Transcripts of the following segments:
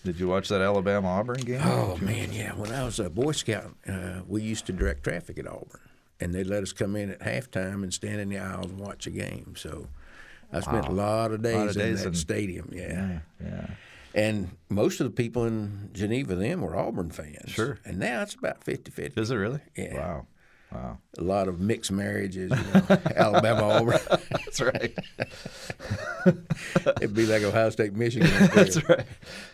Did you watch that Alabama-Auburn game? Oh, man, yeah. When I was a Boy Scout, we used to direct traffic at Auburn. And they'd let us come in at halftime and stand in the aisles and watch a game. So I spent a lot of days in that stadium, Yeah. And most of the people in Geneva then were Auburn fans. Sure. And now it's about 50-50. Is it really? Yeah. Wow. A lot of mixed marriages, Alabama-Auburn. That's right. It'd be like Ohio State, Michigan. That's right.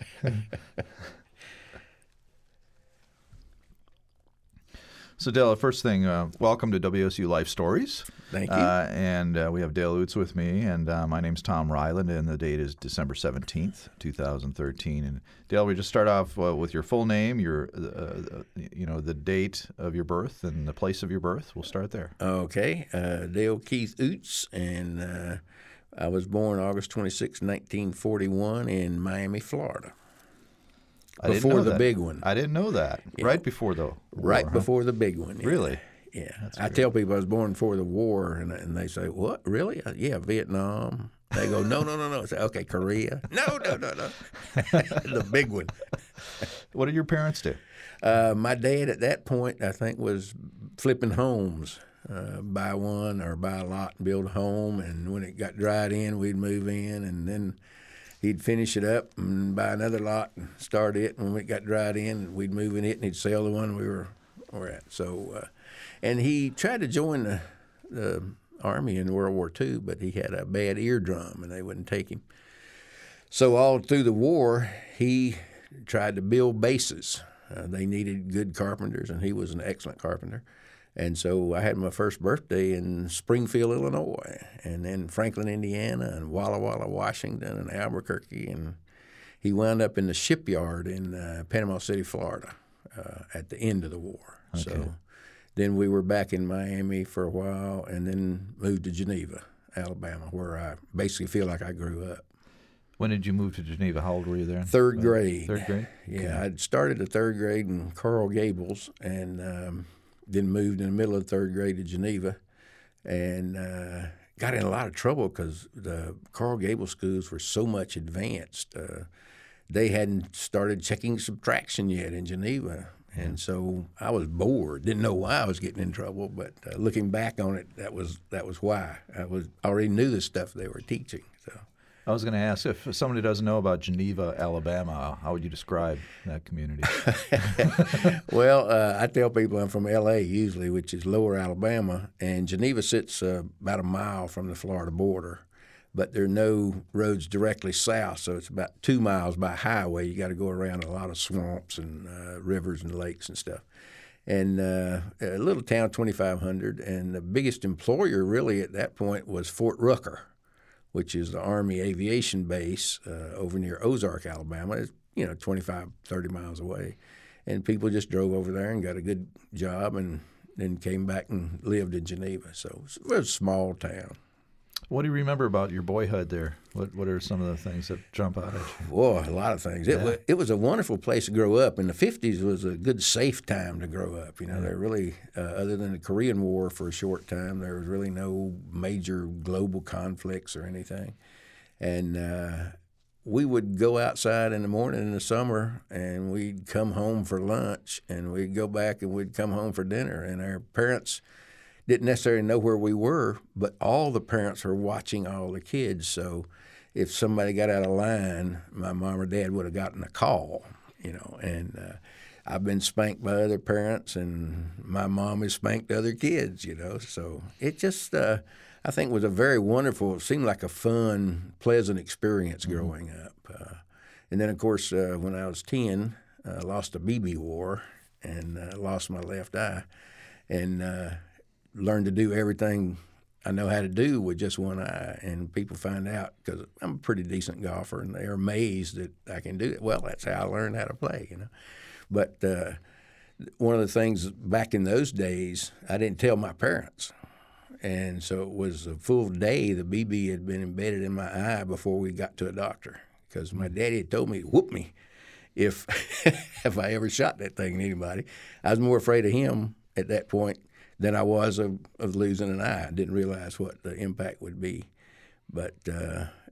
So, Dale, first thing, welcome to WSU Life Stories. Thank you. And we have Dale Utz with me, and my name's Tom Ryland, and the date is December 17th, 2013. And Dale, we just start off with your full name, your, the date of your birth and the place of your birth. We'll start there. Okay. Dale Keith Utz, and I was born August 26, 1941 in Miami, Florida. Before the big one. I didn't know that. Yeah. Right before the war, Right before the big one. Yeah. Really? Yeah. I tell people I was born before the war, and they say, what, really? Yeah, Vietnam. They go, no. I say, okay, Korea. No. The big one. What did your parents do? My dad at that point, I think, was flipping homes. Buy one or buy a lot and build a home, and when it got dried in, we'd move in, and then he'd finish it up and buy another lot and start it. And when it got dried in, we'd move in it, and he'd sell the one we were at. So, and he tried to join the Army in World War II, but he had a bad eardrum, and they wouldn't take him. So all through the war, he tried to build bases. They needed good carpenters, and he was an excellent carpenter. And so I had my first birthday in Springfield, Illinois, and then Franklin, Indiana, and Walla Walla, Washington, and Albuquerque. And he wound up in the shipyard in Panama City, Florida, at the end of the war. Okay. So then we were back in Miami for a while, and then moved to Geneva, Alabama, where I basically feel like I grew up. When did you move to Geneva? How old were you there? Third grade. Third grade? Yeah, okay. I'd started the third grade in Coral Gables, and then moved in the middle of the third grade to Geneva, and got in a lot of trouble because the Coral Gables schools were so much advanced. They hadn't started checking subtraction yet in Geneva, and so I was bored. Didn't know why I was getting in trouble, but looking back on it, that was why. I already knew the stuff they were teaching. So I was going to ask, if somebody doesn't know about Geneva, Alabama, how would you describe that community? Well, I tell people I'm from L.A. usually, which is lower Alabama, and Geneva sits about a mile from the Florida border, but there are no roads directly south, so it's about 2 miles by highway. You got to go around a lot of swamps and rivers and lakes and stuff. And a little town, 2,500, and the biggest employer really at that point was Fort Rucker, which is the Army Aviation Base over near Ozark, Alabama. It's, 25, 30 miles away. And people just drove over there and got a good job and then came back and lived in Geneva. So it was a small town. What do you remember about your boyhood there? What are some of the things that jump out at you? Boy, a lot of things. Yeah. It was a wonderful place to grow up. In the 50s was a good, safe time to grow up. There really, other than the Korean War for a short time, there was really no major global conflicts or anything. And we would go outside in the morning in the summer, and we'd come home for lunch, and we'd go back and we'd come home for dinner. And our parents didn't necessarily know where we were, but all the parents were watching all the kids. So if somebody got out of line, my mom or dad would have gotten a call, and I've been spanked by other parents, and my mom has spanked other kids, So it just, I think, was a very wonderful, it seemed like a fun, pleasant experience growing up. And then, of course, when I was 10, I lost a BB war and lost my left eye, and learned to do everything I know how to do with just one eye. And people find out because I'm a pretty decent golfer, and they're amazed that I can do it. Well, that's how I learned how to play, But one of the things back in those days, I didn't tell my parents. And so it was a full day. The BB had been embedded in my eye before we got to a doctor, because my daddy had told me to whoop me if if I ever shot that thing at anybody. I was more afraid of him at that point than I was of losing an eye. I didn't realize what the impact would be. But,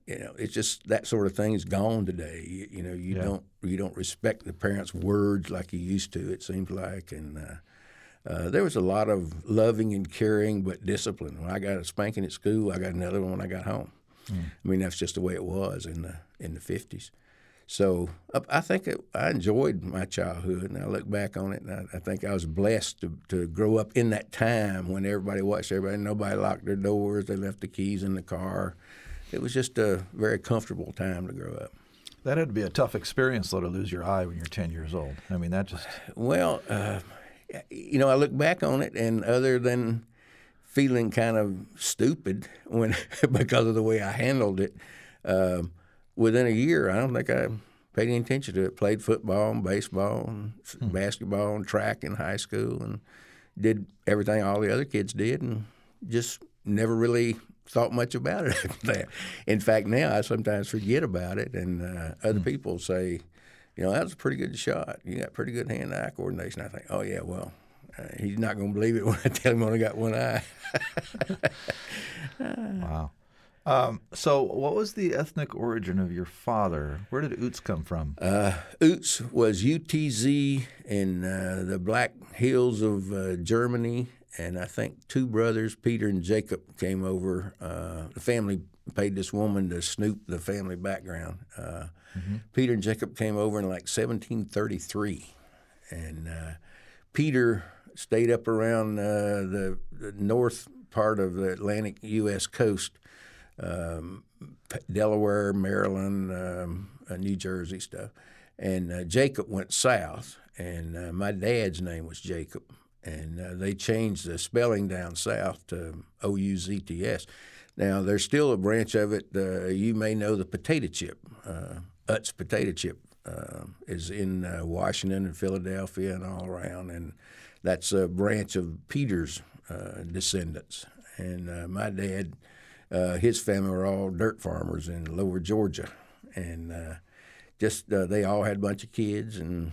it's just that sort of thing is gone today. You don't respect the parents' words like you used to. It seems like, and there was a lot of loving and caring, but discipline. When I got a spanking at school, I got another one when I got home. I mean, that's just the way it was in the 50s. So I think I enjoyed my childhood, and I look back on it, and I think I was blessed to grow up in that time when everybody watched everybody. Nobody locked their doors. They left the keys in the car. It was just a very comfortable time to grow up. That had to be a tough experience, though, to lose your eye when you're 10 years old. I mean, that just... Well, I look back on it, and other than feeling kind of stupid because of the way I handled it, within a year, I don't think I paid any attention to it. Played football and baseball and basketball and track in high school and did everything all the other kids did and just never really thought much about it after that. In fact, now I sometimes forget about it, and other people say, that was a pretty good shot. You got pretty good hand-eye coordination. I think, oh, yeah, well, he's not going to believe it when I tell him I only got one eye. Wow. So what was the ethnic origin of your father? Where did Utz come from? Utz was UTZ in the Black Hills of Germany, and I think two brothers, Peter and Jacob, came over. The family paid this woman to snoop the family background. Peter and Jacob came over in like 1733, and Peter stayed up around the north part of the Atlantic U.S. coast, Delaware, Maryland, New Jersey stuff. And Jacob went south, and my dad's name was Jacob. And they changed the spelling down south to O-U-Z-T-S. Now, there's still a branch of it. You may know the potato chip. Utz potato chip is in Washington and Philadelphia and all around. And that's a branch of Peter's descendants. And my dad, his family were all dirt farmers in lower Georgia. And they all had a bunch of kids. And,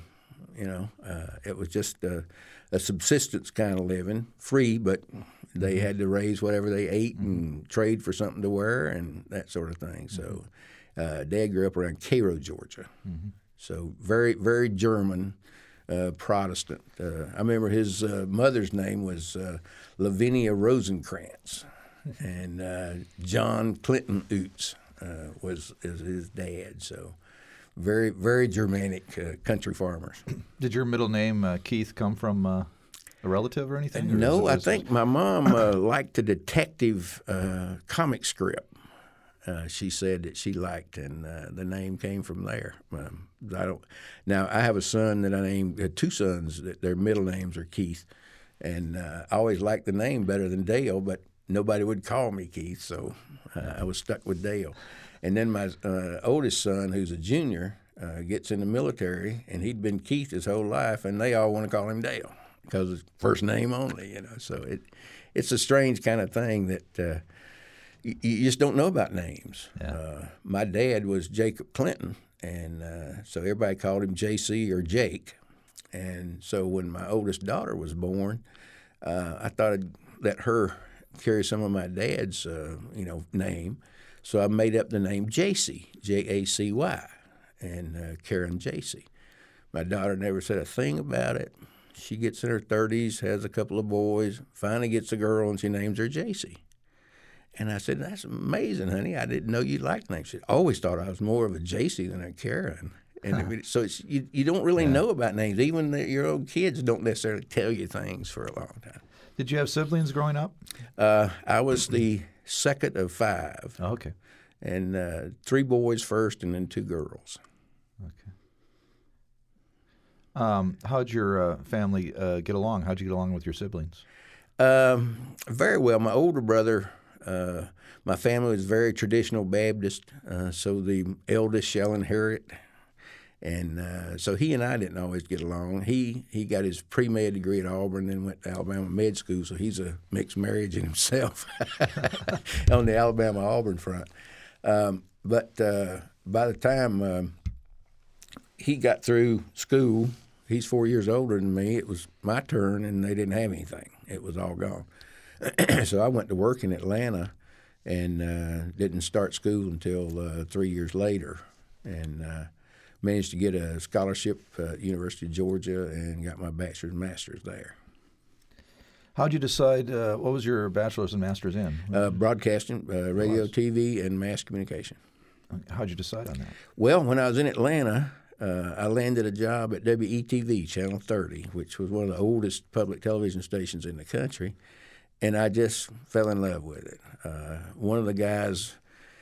it was just a subsistence kind of living, free, but they had to raise whatever they ate and trade for something to wear and that sort of thing. So Dad grew up around Cairo, Georgia. So very, very German, Protestant. I remember his mother's name was Lavinia Rosenkrantz, and John Clinton Utz is his dad. So very, very Germanic country farmers. Did your middle name, Keith, come from a relative or anything? No, I think my mom liked a detective comic strip. She said that she liked, and the name came from there. Now, I have a son that I named, two sons that their middle names are Keith, and I always liked the name better than Dale, but nobody would call me Keith, so I was stuck with Dale. And then my oldest son, who's a junior, gets in the military, and he'd been Keith his whole life, and they all want to call him Dale because it's first name only, So it's a strange kind of thing that you just don't know about names. Yeah. My dad was Jacob Clinton, and so everybody called him JC or Jake. And so when my oldest daughter was born, I thought I'd let her carry some of my dad's, name. So I made up the name Jacy, Jacy, and Karen Jacy. My daughter never said a thing about it. She gets in her 30s, has a couple of boys, finally gets a girl, and she names her Jacy. And I said, "That's amazing, honey. I didn't know you liked names." She always thought I was more of a Jacy than a Karen. And so you don't really know about names. Even your own kids don't necessarily tell you things for a long time. Did you have siblings growing up? I was the second of five. Oh, okay. And 3 boys first and then 2 girls. Okay. How'd your family get along? How'd you get along with your siblings? Very well. My older brother, my family was very traditional Baptist, so the eldest shall inherit. And so he and I didn't always get along. He got his pre-med degree at Auburn, then went to Alabama Med School, so he's a mixed marriage in himself on the Alabama-Auburn front. But by the time he got through school, he's 4 years older than me. It was my turn, and they didn't have anything. It was all gone. So I went to work in Atlanta and didn't start school until 3 years later, and managed to get a scholarship at University of Georgia and got my bachelor's and master's there. How'd you decide, what was your bachelor's and master's in? Broadcasting, radio, TV, and mass communication. How'd you decide on that? Well, when I was in Atlanta, I landed a job at WETV, Channel 30, which was one of the oldest public television stations in the country, and I just fell in love with it. One of the guys,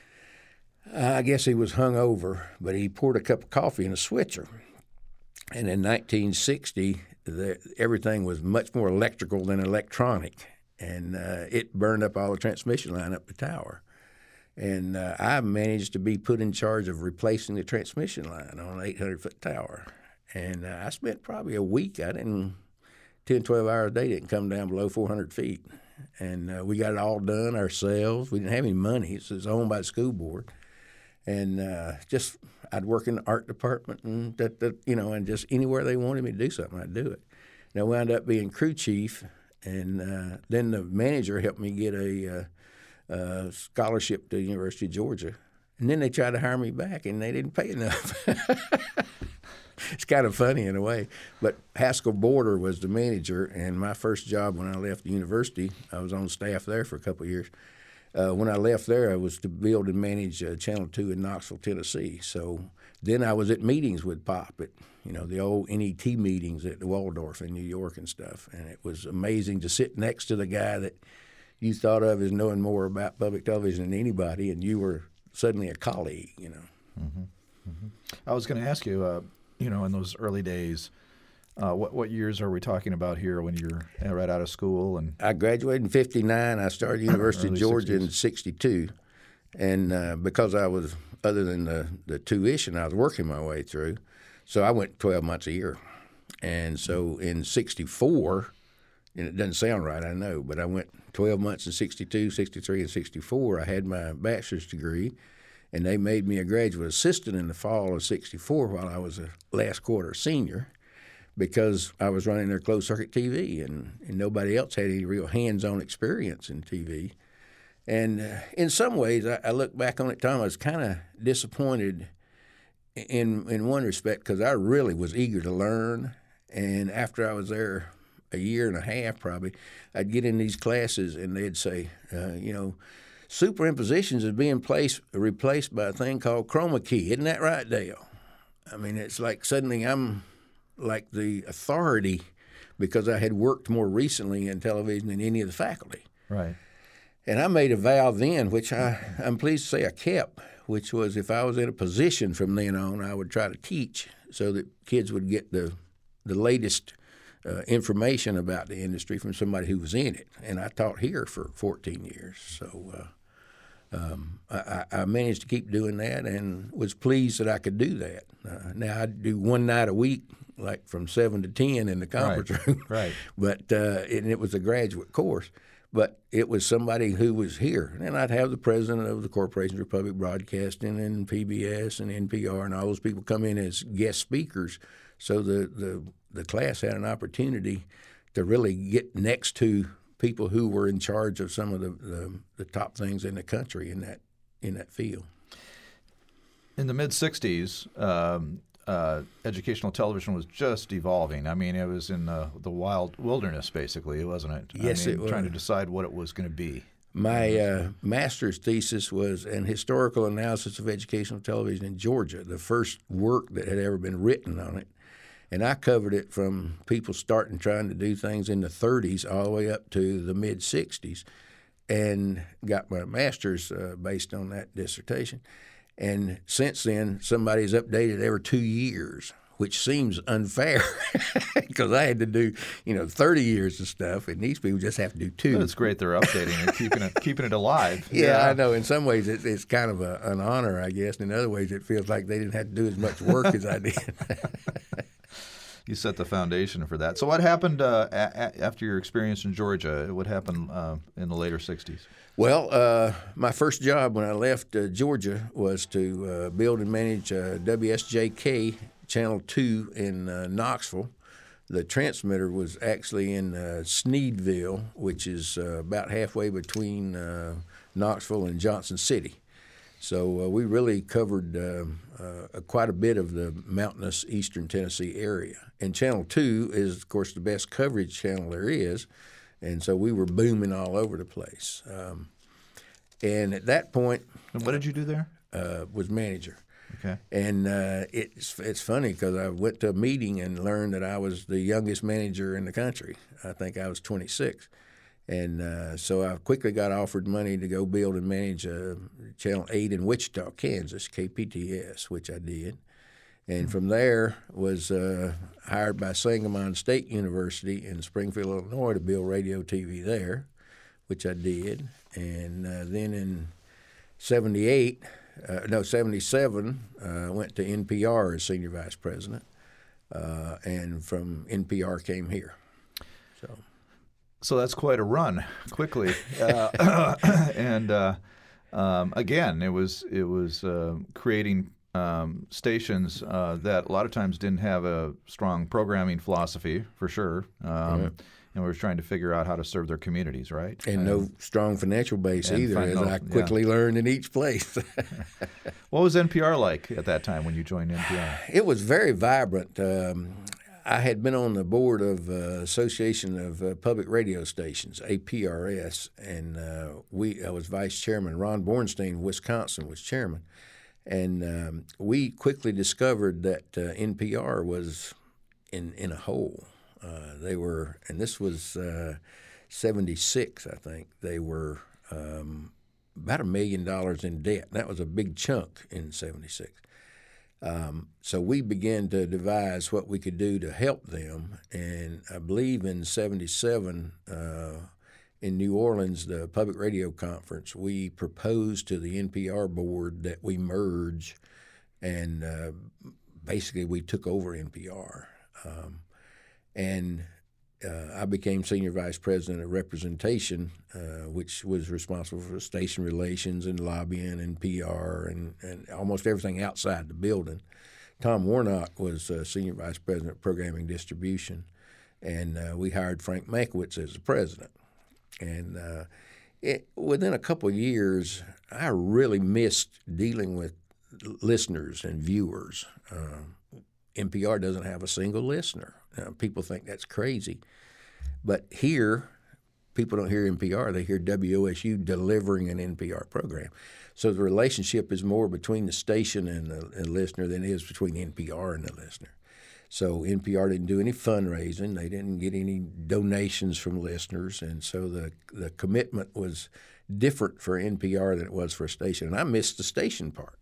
I guess he was hungover, but he poured a cup of coffee in a switcher. And in 1960, everything was much more electrical than electronic, and it burned up all the transmission line up the tower. And I managed to be put in charge of replacing the transmission line on an 800-foot tower. And I spent probably a week. 10, 12 hours a day, didn't come down below 400 feet. And we got it all done ourselves. We didn't have any money. It was owned by the school board. And I'd work in the art department and and just anywhere they wanted me to do something, I'd do it. And I wound up being crew chief, and then the manager helped me get a scholarship to the University of Georgia. And then they tried to hire me back, and they didn't pay enough. It's kind of funny in a way. But Haskell Border was the manager, and my first job when I left the university, I was on staff there for a couple of years. When I left there, I was to build and manage Channel 2 in Knoxville, Tennessee. So then I was at meetings with Pop, at the old NET meetings at the Waldorf in New York and stuff. And it was amazing to sit next to the guy that you thought of as knowing more about public television than anybody, and you were suddenly a colleague, Mm-hmm. Mm-hmm. I was going to ask you, in those early days, what years are we talking about here when you're right out of school? And I graduated in '59. I started University of Georgia 60s. In '62, and because I was, other than the tuition, I was working my way through, so I went 12 months a year. And so in '64, and it doesn't sound right, I know, but I went 12 months in '62, '63, and '64. I had my bachelor's degree, and they made me a graduate assistant in the fall of '64 while I was a last quarter senior, because I was running their closed-circuit TV, and nobody else had any real hands-on experience in TV. And in some ways, I look back on it, Tom, I was kind of disappointed in one respect, because I really was eager to learn. And after I was there a year and a half probably, I'd get in these classes, and they'd say, superimpositions is being replaced by a thing called chroma key. Isn't that right, Dale? I mean, it's like suddenly I'm like the authority because I had worked more recently in television than any of the faculty. Right. And I made a vow then, which I'm pleased to say I kept, which was if I was in a position from then on, I would try to teach so that kids would get the latest information about the industry from somebody who was in it. And I taught here for 14 years. So I managed to keep doing that and was pleased that I could do that. Now I do one night a week, like from 7 to 10 in the conference room. Right. But and it was a graduate course. But it was somebody who was here. And I'd have the president of the Corporation for Public Broadcasting and PBS and NPR and all those people come in as guest speakers. So the class had an opportunity to really get next to people who were in charge of some of the top things in the country in that field. In the mid-'60s, educational television was just evolving. I mean, it was in the wild wilderness, basically, wasn't it? Yes, it was. Trying to decide what it was going to be. My master's thesis was an historical analysis of educational television in Georgia, the first work that had ever been written on it. And I covered it from people starting trying to do things in the 30s all the way up to the mid-'60s, and got my master's based on that dissertation. And since then, somebody's updated every 2 years, which seems unfair because I had to do, 30 years of stuff, and these people just have to do 2. But it's great they're updating and keeping it alive. Yeah, I know. In some ways, it's kind of an honor, I guess. In other ways, it feels like they didn't have to do as much work as I did. You set the foundation for that. So what happened after your experience in Georgia? What happened in the later 60s? Well, my first job when I left Georgia was to build and manage WSJK Channel 2 in Knoxville. The transmitter was actually in Sneedville, which is about halfway between Knoxville, and Johnson City. So we really covered quite a bit of the mountainous eastern Tennessee area. And Channel 2 is, of course, the best coverage channel there is, and so we were booming all over the place. And at that point, And what did you do there? Was manager. Okay. And it's funny because I went to a meeting and learned that I was the youngest manager in the country. I think I was 26. And so I quickly got offered money to go build and manage Channel 8 in Wichita, Kansas, KPTS, which I did. And from there was hired by Sangamon State University in Springfield, Illinois to build radio TV there, which I did. And then in 77, went to NPR as senior vice president. And from NPR came here. So that's quite a run, quickly, and again, it was creating stations that a lot of times didn't have a strong programming philosophy, for sure, and we were trying to figure out how to serve their communities, right? And no strong financial base either, as I quickly learned in each place. What was NPR like at that time when you joined NPR? It was very vibrant. I had been on the board of Association of Public Radio Stations, APRS, and I was vice chairman. Ron Bornstein, Wisconsin, was chairman. And we quickly discovered that NPR was in a hole. They were, and this was 76, I think. They were about $1 million in debt. That was a big chunk in 76. So we began to devise what we could do to help them, and I believe in 77 in New Orleans, the Public Radio Conference, we proposed to the NPR board that we merge, and basically we took over NPR. I became senior vice president of representation, which was responsible for station relations and lobbying and PR and almost everything outside the building. Tom Warnock was senior vice president of programming distribution, and we hired Frank Mankiewicz as the president. And within a couple of years, I really missed dealing with listeners and viewers. NPR doesn't have a single listener. People think that's crazy. But here, people don't hear NPR. They hear WOSU delivering an NPR program. So the relationship is more between the station and the listener than it is between NPR and the listener. So NPR didn't do any fundraising. They didn't get any donations from listeners. And so the commitment was different for NPR than it was for a station. And I missed the station part.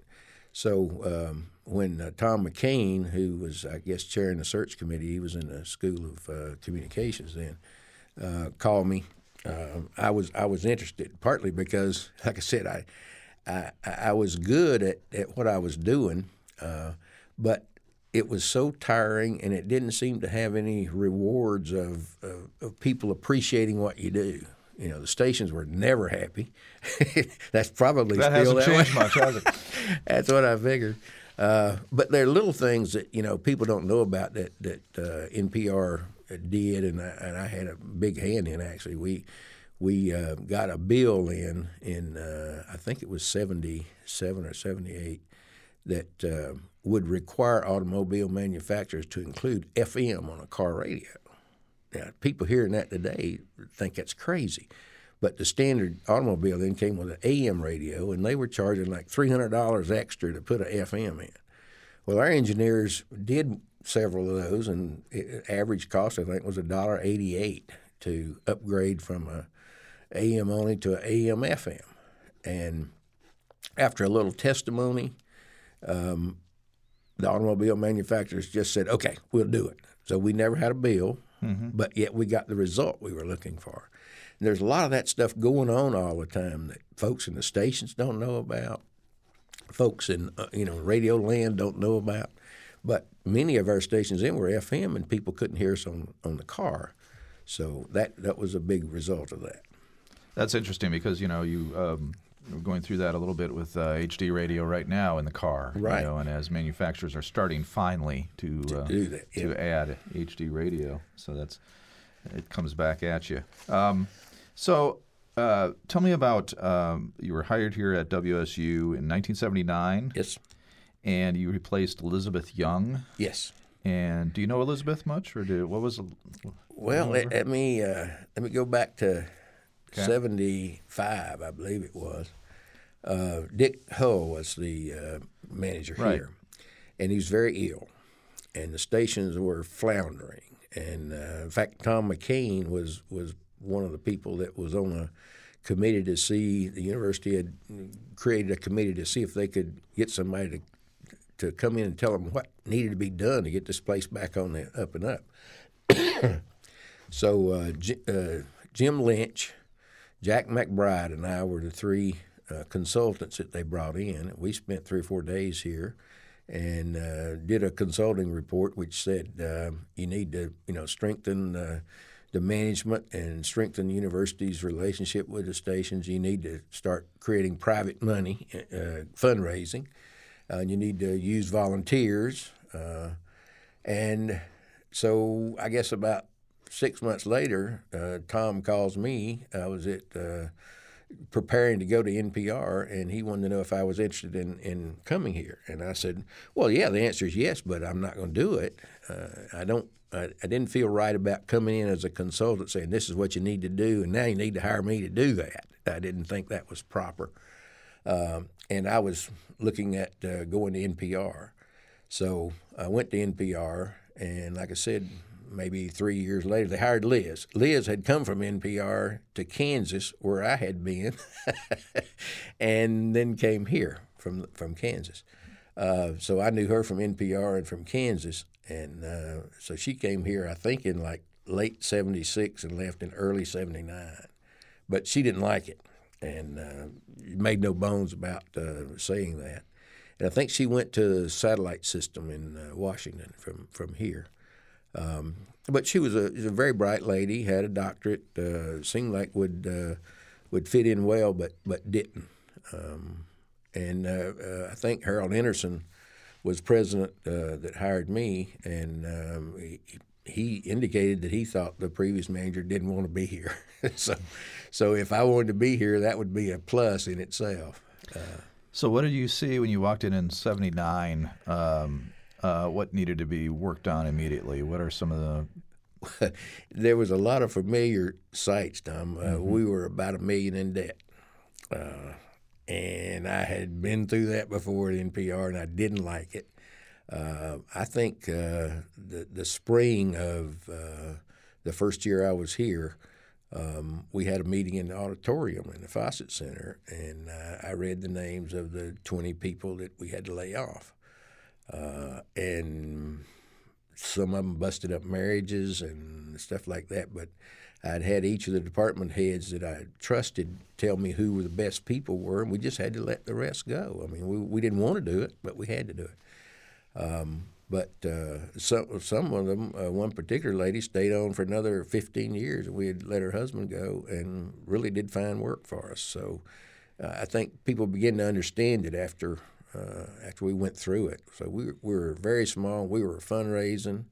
So when Tom McCain, who was, I guess, chairing the search committee, he was in the School of Communications then, called me, I was interested, partly because, like I said, I was good at what I was doing, but it was so tiring, and it didn't seem to have any rewards of people appreciating what you do. You know, the stations were never happy. That's probably that still hasn't changed much, has it? That's what I figured. But there are little things that people don't know about that NPR did, and I had a big hand in. Actually, we got a bill in I think it was 77 or 78 that would require automobile manufacturers to include FM on a car radio. Now, people hearing that today think that's crazy. But the standard automobile then came with an AM radio, and they were charging like $300 extra to put an FM in. Well, our engineers did several of those, and average cost, I think, was $1.88 to upgrade from a AM only to an AM FM. And after a little testimony, the automobile manufacturers just said, okay, we'll do it. So we never had a bill. Mm-hmm. But yet we got the result we were looking for. And there's a lot of that stuff going on all the time that folks in the stations don't know about, folks in radio land don't know about. But many of our stations in were FM, and people couldn't hear us on the car. So that was a big result of that. That's interesting because we're going through that a little bit with HD radio right now in the car, right? And as manufacturers are starting finally to do that, to add HD radio, so it comes back at you. So Tell me about you were hired here at WSU in 1979. Yes. And you replaced Elizabeth Young. Yes. And do you know Elizabeth much, or what was? Well, let me go back to 75, I believe it was. Dick Hull was the manager here, and he was very ill, and the stations were floundering. And in fact, Tom McCain was one of the people that was on a committee to see. The university had created a committee to see if they could get somebody to come in and tell them what needed to be done to get this place back on the up and up. So Jim Lynch, Jack McBride, and I were the three consultants that they brought in. We spent 3 or 4 days here and did a consulting report which said you need to strengthen the management and strengthen the university's relationship with the stations. You need to start creating private money, fundraising. You need to use volunteers. And so I guess about 6 months later, Tom calls me. I was preparing to go to NPR, and he wanted to know if I was interested in coming here. And I said, well, yeah, the answer is yes, but I'm not going to do it. I didn't feel right about coming in as a consultant saying this is what you need to do, and now you need to hire me to do that. I didn't think that was proper. And I was looking at going to NPR. So I went to NPR, and like I said, maybe 3 years later, they hired Liz. Liz had come from NPR to Kansas, where I had been, and then came here from Kansas. So I knew her from NPR and from Kansas, and so she came here, I think, in like late 76 and left in early 79. But she didn't like it, and made no bones about saying that. And I think she went to the satellite system in Washington from here. But she was a very bright lady, had a doctorate, seemed like would fit in well, but didn't. And I think Harold Henderson was president that hired me, and he indicated that he thought the previous manager didn't want to be here. So if I wanted to be here, that would be a plus in itself. So what did you see when you walked in '79? What needed to be worked on immediately? What are some of the... There was a lot of familiar sights, Tom. We were about $1 million in debt. And I had been through that before at NPR, and I didn't like it. I think the spring of the first year I was here, we had a meeting in the auditorium in the Fawcett Center, and I read the names of the 20 people that we had to lay off. And some of them busted up marriages and stuff like that, but I'd had each of the department heads that I trusted tell me who the best people were, and we just had to let the rest go. I mean, we didn't want to do it, but we had to do it. But some of them, one particular lady stayed on for another 15 years. We had let her husband go and really did fine work for us. So I think people began to understand it after we went through it. So we were very small. We were fundraising.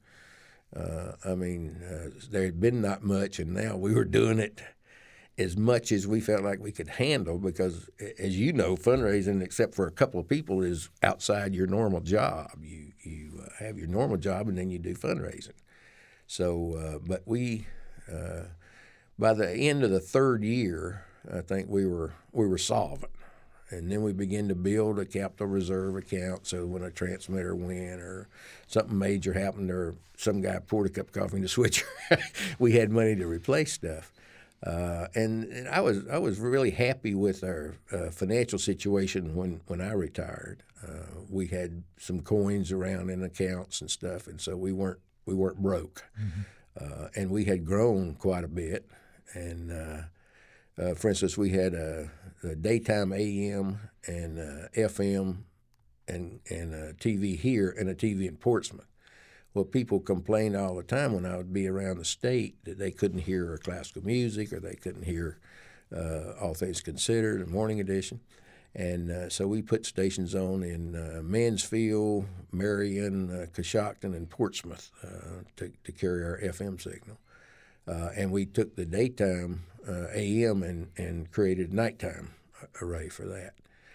There had been not much, and now we were doing it as much as we felt like we could handle because, as you know, fundraising, except for a couple of people, is outside your normal job. You have your normal job, and then you do fundraising. So, but we, by the end of the third year, I think we were solvent. And then we began to build a capital reserve account so when a transmitter went or something major happened or some guy poured a cup of coffee in the switcher, we had money to replace stuff. And I was really happy with our financial situation when I retired. We had some coins around in accounts and stuff, and so we weren't broke. Mm-hmm. And we had grown quite a bit. And for instance, we had a daytime AM and FM and a TV here and a TV in Portsmouth. Well, people complained all the time when I would be around the state that they couldn't hear classical music or they couldn't hear All Things Considered, the morning edition. And so we put stations on in Mansfield, Marion, Coshocton, and Portsmouth to carry our FM signal. And we took the daytime AM and created a nighttime array for that,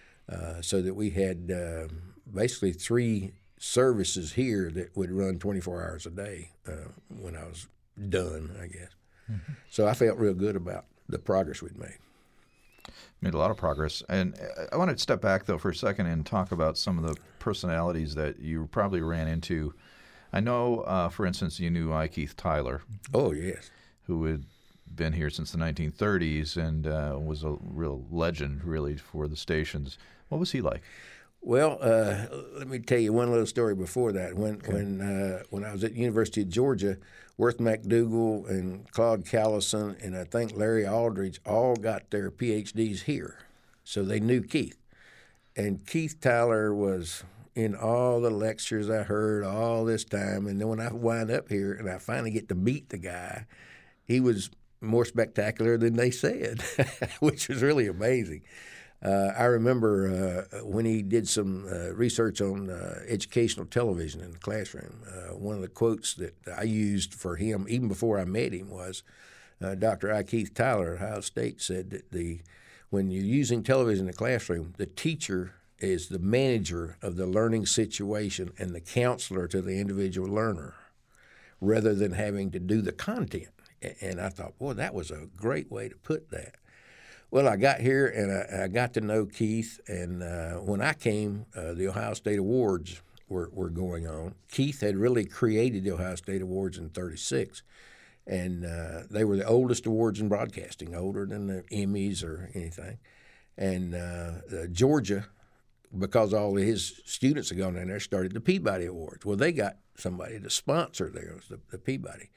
so that we had basically 3 services here that would run 24 hours a day when I was done, I guess. Mm-hmm. So I felt real good about the progress we'd made. Made a lot of progress. And I want to step back, though, for a second and talk about some of the personalities that you probably ran into. I know, for instance, you knew I. Keith Tyler. Oh, yes. Who had been here since the 1930s and was a real legend, really, for the stations. What was he like? Well, let me tell you one little story before that. When I was at the University of Georgia, Worth McDougall and Claude Callison and I think Larry Aldridge all got their PhDs here. So they knew Keith. And Keith Tyler was in all the lectures I heard all this time. And then when I wind up here and I finally get to meet the guy, he was more spectacular than they said, which was really amazing. I remember when he did some research on educational television in the classroom, one of the quotes that I used for him, even before I met him, was Dr. I. Keith Tyler at Ohio State said that when you're using television in the classroom, the teacher is the manager of the learning situation and the counselor to the individual learner, rather than having to do the content. And I thought, boy, that was a great way to put that. Well, I got here and I got to know Keith, and when I came, the Ohio State Awards were going on. Keith had really created the Ohio State Awards in '36, and they were the oldest awards in broadcasting, older than the Emmys or anything. And Georgia, because all of his students had gone down there, started the Peabody Awards. Well, they got somebody to sponsor there, it was the Peabody.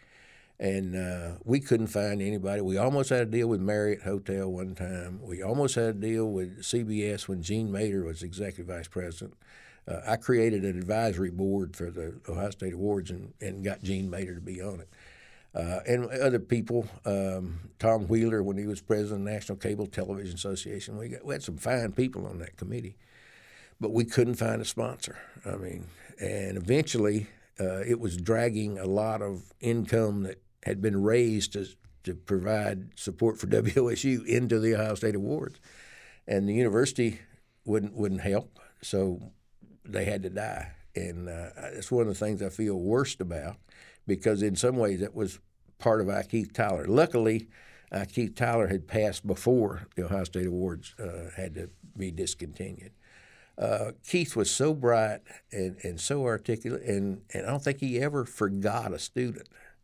And we couldn't find anybody. We almost had a deal with Marriott Hotel one time. We almost had a deal with CBS when Gene Mater was executive vice president. I created an advisory board for the Ohio State Awards and got Gene Mater to be on it. And other people, Tom Wheeler when he was president of the National Cable Television Association. We had some fine people on that committee. But we couldn't find a sponsor. And eventually it was dragging a lot of income that had been raised to provide support for WOSU into the Ohio State Awards. And the university wouldn't help, so they had to die. And it's one of the things I feel worst about, because in some ways that was part of I. Keith Tyler. Luckily, Keith Tyler had passed before the Ohio State Awards had to be discontinued. Keith was so bright and so articulate, and I don't think he ever forgot a student.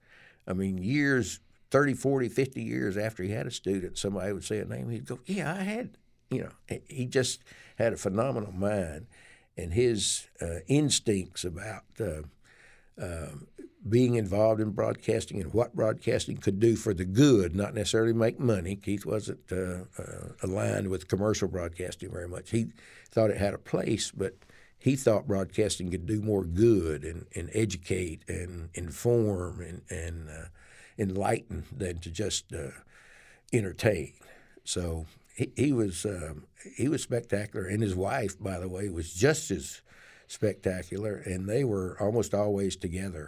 Years, 30, 40, 50 years after he had a student, somebody would say a name, he'd go, yeah, I had, he just had a phenomenal mind, and his instincts about being involved in broadcasting and what broadcasting could do for the good, not necessarily make money. Keith wasn't aligned with commercial broadcasting very much. He thought it had a place, but he thought broadcasting could do more good and educate and inform and enlighten than to just entertain. So he was spectacular, and his wife, by the way, was just as spectacular, and they were almost always together.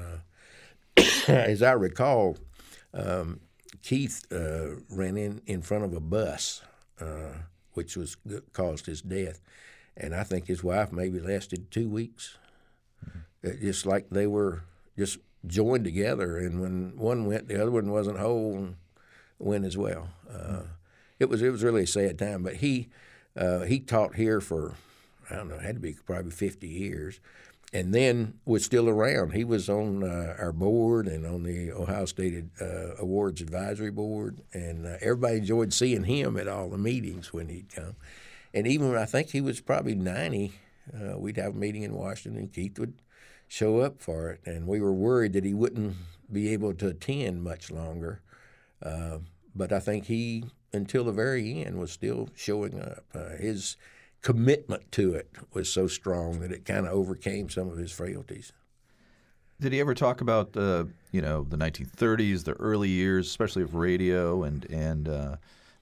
As I recall, Keith ran in front of a bus, which caused his death, and I think his wife maybe lasted 2 weeks. Mm-hmm. Just like they were just joined together, and when one went, the other one wasn't whole and went as well. It was really a sad time, but he taught here for, I don't know, it had to be probably 50 years, and then was still around. He was on our board and on the Ohio State Awards Advisory Board, and everybody enjoyed seeing him at all the meetings when he'd come. And even when I think he was probably 90, we'd have a meeting in Washington, and Keith would show up for it, and we were worried that he wouldn't be able to attend much longer. But I think he, until the very end, was still showing up. His commitment to it was so strong that it kind of overcame some of his frailties. Did he ever talk about the 1930s, the early years, especially of radio and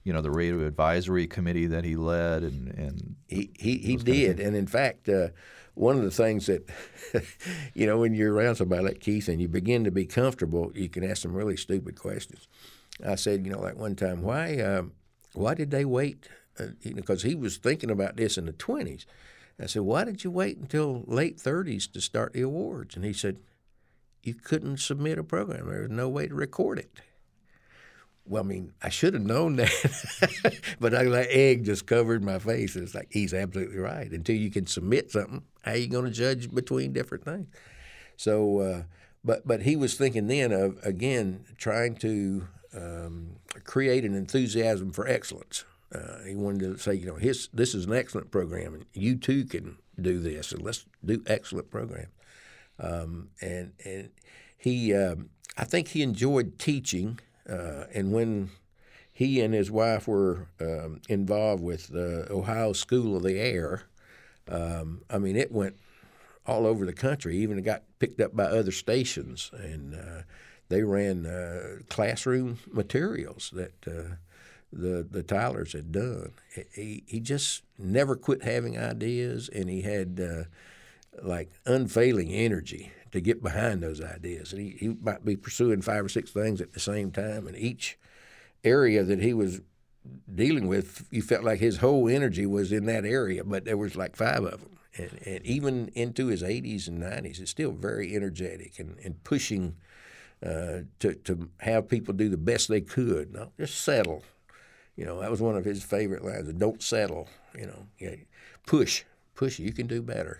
the radio advisory committee that he led, and he did. And in fact, one of the things that when you're around somebody like Keith and you begin to be comfortable, you can ask some really stupid questions. I said, like one time, why did they wait? Because he was thinking about this in the 20s. I said, why did you wait until late 30s to start the awards? And he said, you couldn't submit a program. There was no way to record it. Well, I mean, I should have known that, but that egg just covered my face. It's like, he's absolutely right. Until you can submit something, how are you going to judge between different things? So, but he was thinking then of, again, trying to create an enthusiasm for excellence. He wanted to say, this is an excellent program, and you too can do this, and let's do excellent programs. And he, I think he enjoyed teaching. And when he and his wife were involved with the Ohio School of the Air, it went all over the country. Even it got picked up by other stations, and they ran classroom materials that the Tylers had done. He just never quit having ideas, and he had unfailing energy to get behind those ideas. And he might be pursuing 5 or 6 things at the same time, and each area that he was dealing with, you felt like his whole energy was in that area, but there was like 5 of them. And even into his 80s and 90s, it's still very energetic and pushing to have people do the best they could, not just settle. That was one of his favorite lines, don't settle, push, you can do better,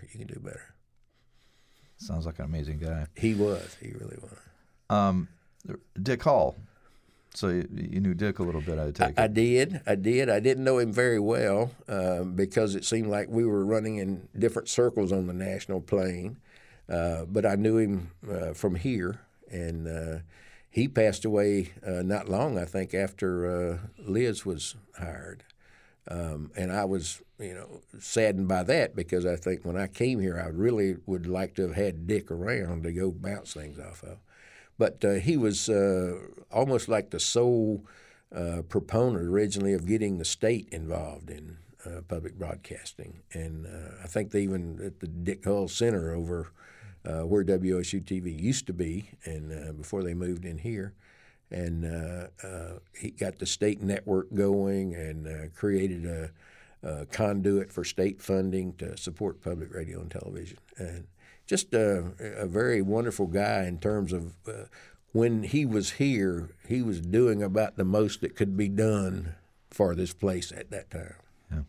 Sounds like an amazing guy. He really was. Dick Hall. So you knew Dick a little bit, I take it. I did. I didn't know him very well because it seemed like we were running in different circles on the national plane. But I knew him from here, and he passed away not long, I think, after Liz was hired. And I was, saddened by that because I think when I came here, I really would like to have had Dick around to go bounce things off of. But he was almost like the sole proponent originally of getting the state involved in public broadcasting. And I think they even at the Dick Hull Center over where WSU-TV used to be, and before they moved in here, and he got the state network going and created a conduit for state funding to support public radio and television. And just a very wonderful guy in terms of when he was here, he was doing about the most that could be done for this place at that time.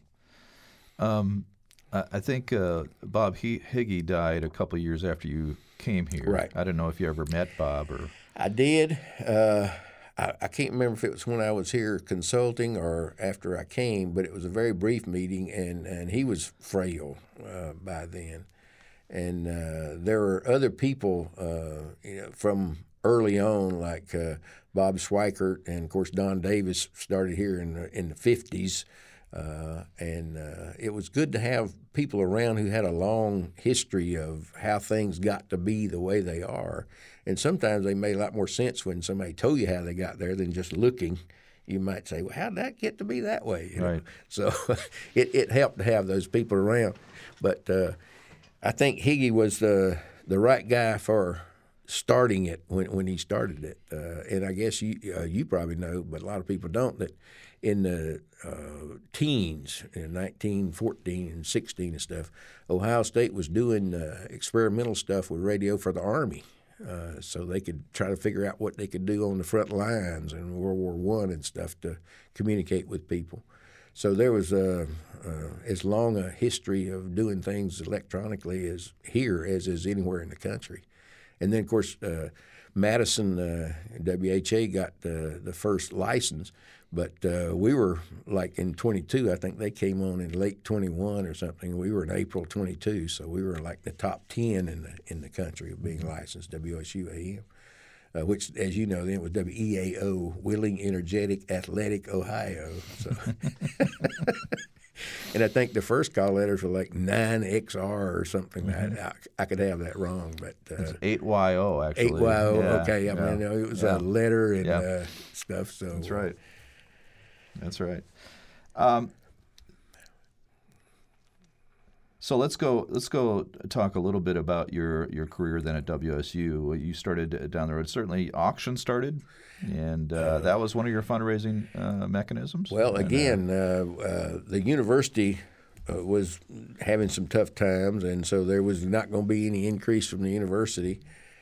Yeah. I think Bob Higgy died a couple of years after you came here. Right. I don't know if you ever met Bob or. I did. I can't remember if it was when I was here consulting or after I came, but it was a very brief meeting, and he was frail by then. And there were other people, from early on, like Bob Schweikert, and of course Don Davis started here in the 50s. And it was good to have people around who had a long history of how things got to be the way they are. And sometimes they made a lot more sense when somebody told you how they got there than just looking. You might say, well, how did that get to be that way? Right. So it helped to have those people around. But I think Higgy was the right guy for starting it when he started it. And I guess you probably know, but a lot of people don't, that in the teens, in 1914 and 16 and stuff, Ohio State was doing experimental stuff with radio for the Army. So they could try to figure out what they could do on the front lines in World War I and stuff to communicate with people. So there was as long a history of doing things electronically as here as is anywhere in the country. And then, of course, Madison, WHA got the first license, but we were like in 22. I think they came on in late 21 or something. We were in April 22, so we were like the top 10 in the country of being licensed, WSU-AM, which, as you know, then was WEAO, Wheeling Energetic Athletic Ohio. So. And I think the first call letters were like 9XR or something. Mm-hmm. I could have that wrong, but it's 8YO actually. 8YO. Yeah, okay. I mean, it was a letter and stuff. So that's right. That's right. Um, so let's go talk a little bit about your career then at WSU. You started down the road. Certainly, auction started, and that was one of your fundraising mechanisms. Well, again, the university was having some tough times, and so there was not going to be any increase from the university.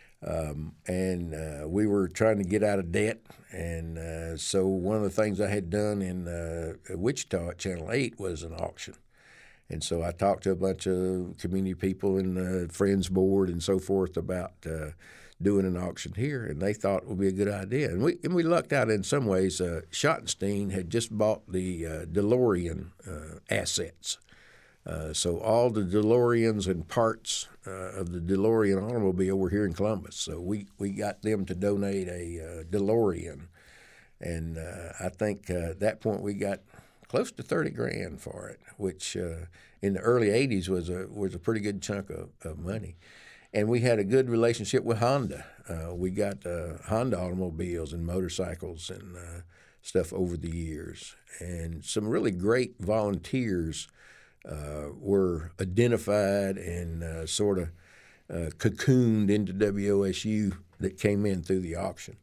And we were trying to get out of debt, and so one of the things I had done in Wichita at Channel 8 was an auction. And so I talked to a bunch of community people and the Friends Board and so forth about doing an auction here, and they thought it would be a good idea. And we lucked out in some ways. Schottenstein had just bought the DeLorean assets. So all the DeLoreans and parts of the DeLorean automobile were here in Columbus. So we got them to donate a DeLorean, and I think at that point we got close to $30,000 for it, which in the early '80s was a pretty good chunk of money. And we had a good relationship with Honda. We got Honda automobiles and motorcycles and stuff over the years, and some really great volunteers were identified and sort of cocooned into WOSU that came in through the auction.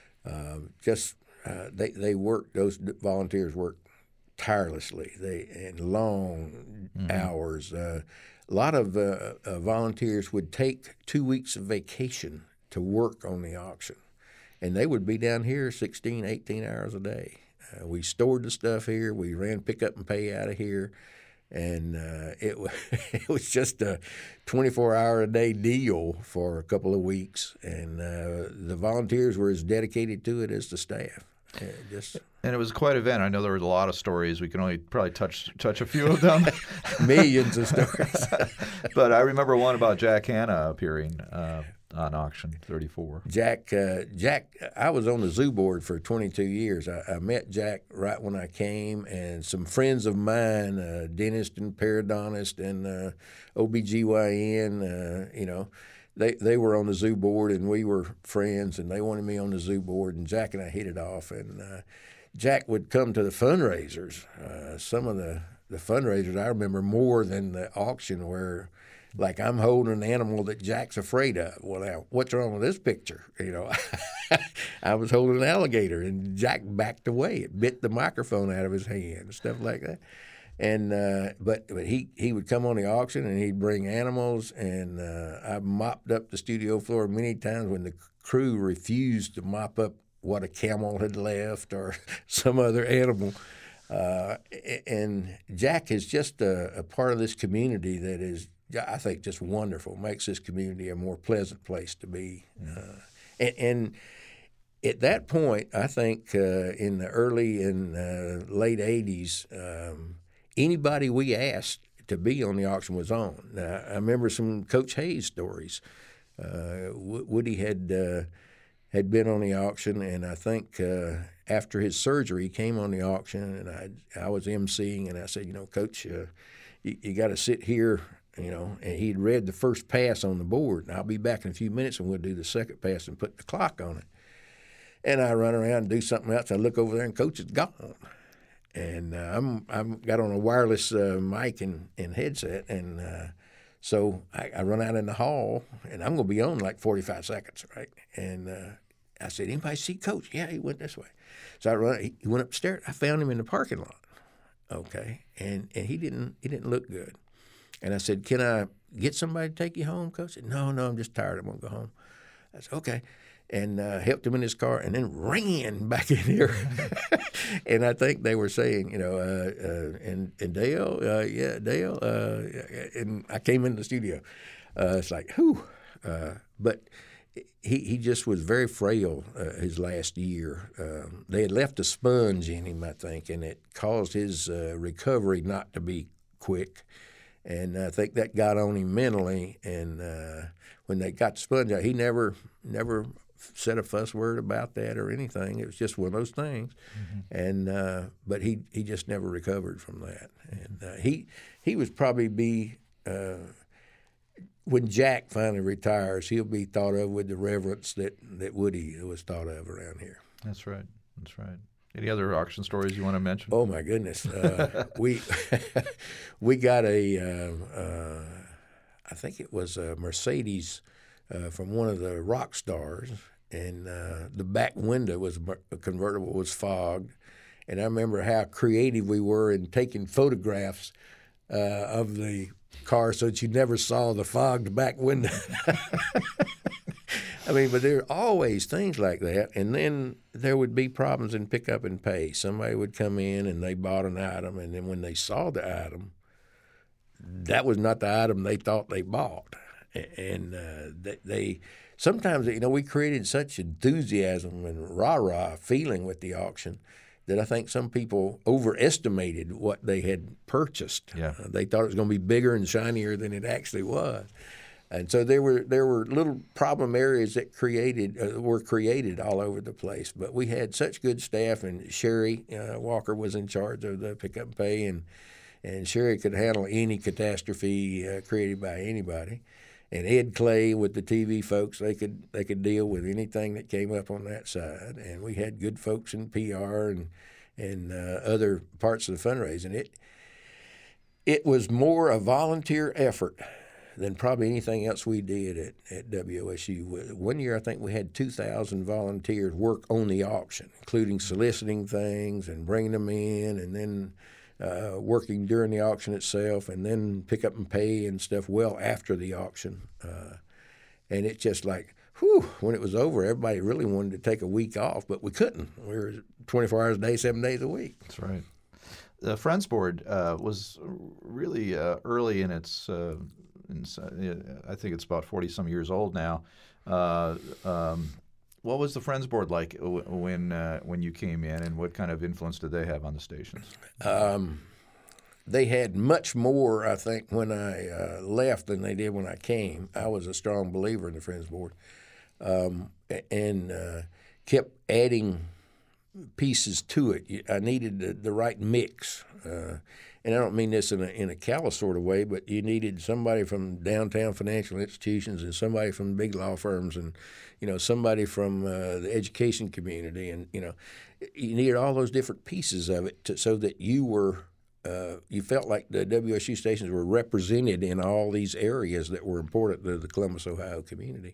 They worked; those volunteers worked tirelessly. And long hours. A lot of volunteers would take 2 weeks of vacation to work on the auction, and they would be down here 16, 18 hours a day. We stored the stuff here. We ran pick up and pay out of here, and it was just a 24-hour-a-day deal for a couple of weeks, and the volunteers were as dedicated to it as the staff. And it was quite an event. I know there were a lot of stories. We can only probably touch a few of them. Millions of stories. But I remember one about Jack Hanna appearing on auction 34. Jack, I was on the zoo board for 22 years. I met Jack right when I came, and some friends of mine, dentist and periodontist and OBGYN, They were on the zoo board, and we were friends, and they wanted me on the zoo board, and Jack and I hit it off. And Jack would come to the fundraisers. Some of the fundraisers I remember more than the auction, where, like, I'm holding an animal that Jack's afraid of. Well, now, what's wrong with this picture? I was holding an alligator, and Jack backed away. It bit the microphone out of his hand, stuff like that. And but he would come on the auction, and he'd bring animals, and I mopped up the studio floor many times when the crew refused to mop up what a camel had left or some other animal. And Jack is just a part of this community that is, I think, just wonderful. Makes this community a more pleasant place to be. And at that point, I think in the early and late '80s. Anybody we asked to be on the auction was on. I remember some Coach Hayes stories. Woody had been on the auction, and I think after his surgery, he came on the auction, and I was emceeing, and I said, Coach, you got to sit here, and he'd read the first pass on the board, and I'll be back in a few minutes, and we'll do the second pass and put the clock on it. And I run around and do something else. I look over there, and Coach is gone. And I'm got on a wireless mic and headset, and so I run out in the hall, and I'm going to be on like 45 seconds, right? And I said, "Anybody see Coach?" "Yeah, he went this way." So I run. He went upstairs. I found him in the parking lot. Okay, and he didn't look good. And I said, "Can I get somebody to take you home, Coach?" He said, No, I'm just tired. I'm going to go home." I said, "Okay." And helped him in his car, and then ran back in here. And I think they were saying, and Dale, yeah, Dale. And I came in the studio. It's like, whew. But he just was very frail his last year. They had left a sponge in him, I think, and it caused his recovery not to be quick. And I think that got on him mentally. And when they got the sponge out, he never said a fuss word about that or anything. It was just one of those things. And but he just never recovered from that. And he was probably when Jack finally retires, he'll be thought of with the reverence that Woody was thought of around here. That's right. That's right. Any other auction stories you want to mention? Oh my goodness, we we got a I think it was a Mercedes from one of the rock stars, and the back window was convertible, was fogged, and I remember how creative we were in taking photographs of the car so that you never saw the fogged back window. I mean, but there are always things like that, and then there would be problems in pick up and pay. Somebody would come in and they bought an item, and then when they saw the item, that was not the item they thought they bought, and they sometimes, you know, we created such enthusiasm and rah-rah feeling with the auction that I think some people overestimated what they had purchased. Yeah. They thought it was going to be bigger and shinier than it actually was. And so there were little problem areas that were created all over the place. But we had such good staff, and Sherry Walker was in charge of the pick up and pay, and Sherry could handle any catastrophe created by anybody. And Ed Clay with the TV folks, they could deal with anything that came up on that side. And we had good folks in PR and other parts of the fundraising. It was more a volunteer effort than probably anything else we did at WSU. One year, I think we had 2,000 volunteers work on the auction, including soliciting things and bringing them in, and then working during the auction itself, and then pick up and pay and stuff well after the auction. And it's just like, whew, when it was over, everybody really wanted to take a week off, but we couldn't. We were 24 hours a day, 7 days a week. That's right. The Friends Board was really early in its I think it's about 40-some years old now. What was the Friends Board like when you came in, and what kind of influence did they have on the stations? They had much more, I think, when I left than they did when I came. I was a strong believer in the Friends Board, and kept adding pieces to it. I needed the right mix. And I don't mean this in a callous sort of way, but you needed somebody from downtown financial institutions, and somebody from big law firms, and somebody from the education community, and you needed all those different pieces of it so that you felt like the WSU stations were represented in all these areas that were important to the Columbus, Ohio community.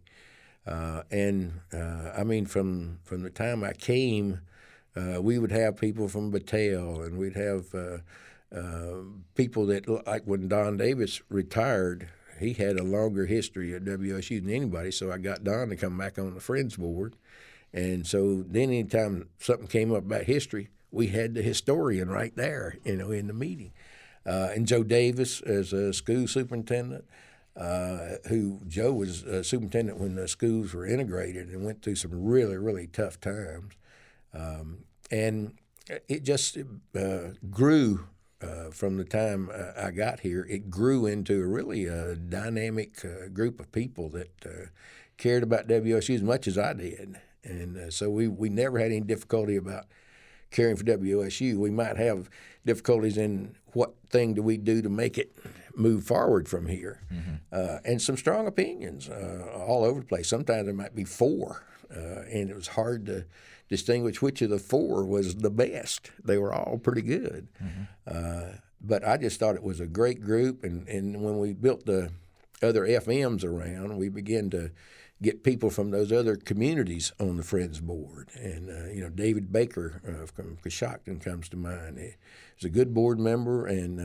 I mean, from the time I came, we would have people from Battelle, and we'd have people that, like when Don Davis retired, he had a longer history at WSU than anybody, so I got Don to come back on the Friends Board. And so then anytime something came up about history, we had the historian right there, in the meeting. And Joe Davis as a school superintendent, Joe was a superintendent when the schools were integrated and went through some really, really tough times. And it just grew. From the time I got here, it grew into a really dynamic group of people that cared about WSU as much as I did. And so we never had any difficulty about caring for WSU. We might have difficulties in what thing do we do to make it move forward from here. Mm-hmm. And some strong opinions all over the place. Sometimes there might be four, and it was hard to distinguish which of the four was the best. They were all pretty good. Mm-hmm. But I just thought it was a great group, and when we built the other FMs around, we began to get people from those other communities on the Friends Board. And, David Baker from Coshocton comes to mind. He's a good board member, and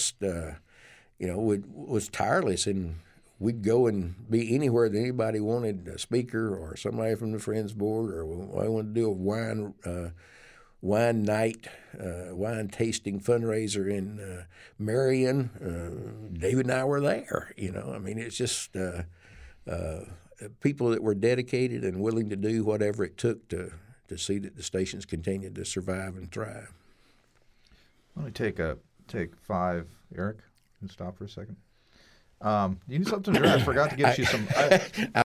was tireless, and we'd go and be anywhere that anybody wanted a speaker or somebody from the Friends Board, or I wanted to do a wine night, wine tasting fundraiser in Marion. David and I were there. I mean, it's just people that were dedicated and willing to do whatever it took to see that the stations continued to survive and thrive. Let me take 5, Eric. Can you stop for a second? You need something to drink. I forgot to get you some.